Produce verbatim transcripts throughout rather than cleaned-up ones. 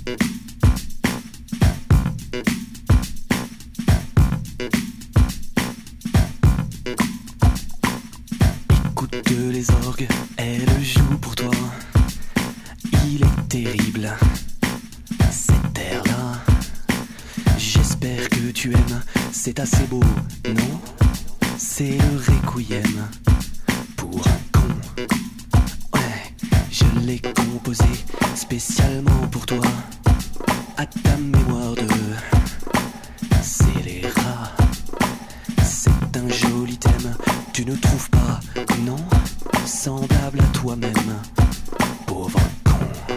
Écoute les orgues, elle joue pour toi. Il est terrible, cet air-là. J'espère que tu aimes, c'est assez beau, non? C'est le requiem pour un con. Ouais, je l'ai composé spécialement pour toi. À ta mémoire de scélérat. C'est un joli thème, tu ne trouves pas, non? Semblable à toi-même, pauvre con.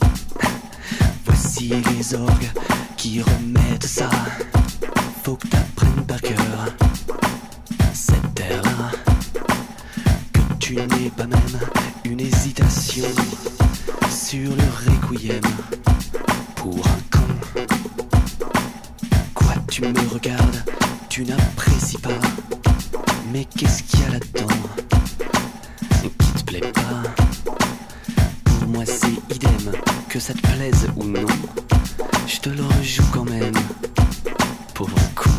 Voici les orgues qui remettent ça. Faut que t'apprennes par cœur cet air-là. Que tu n'aies pas même une hésitation sur le requiem pour un con. Quoi, tu me regardes, tu n'apprécies pas. Mais qu'est-ce qu'il y a là-dedans qui te plaît pas? Pour moi c'est idem, que ça te plaise ou non. Je te le rejoue quand même, pauvre con.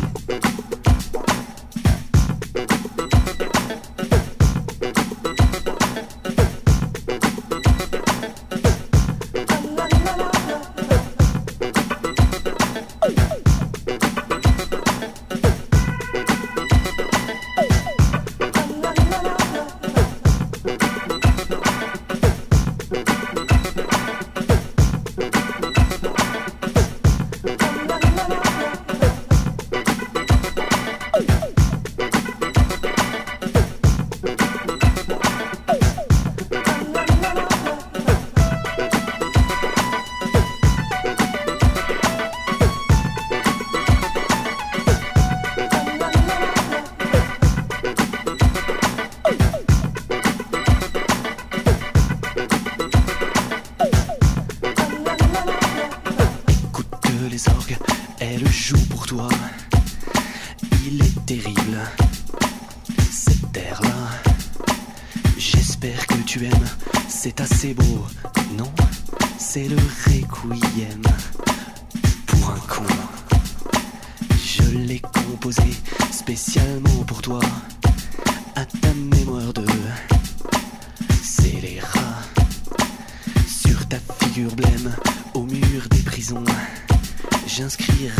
Elle joue pour toi. Il est terrible, cet air-là. J'espère que tu aimes, c'est assez beau, non? C'est le requiem pour un con. Je l'ai composé spécialement pour toi. À ta mémoire de scélérat. Sur ta figure blême, au mur des prisons, j'inscrirai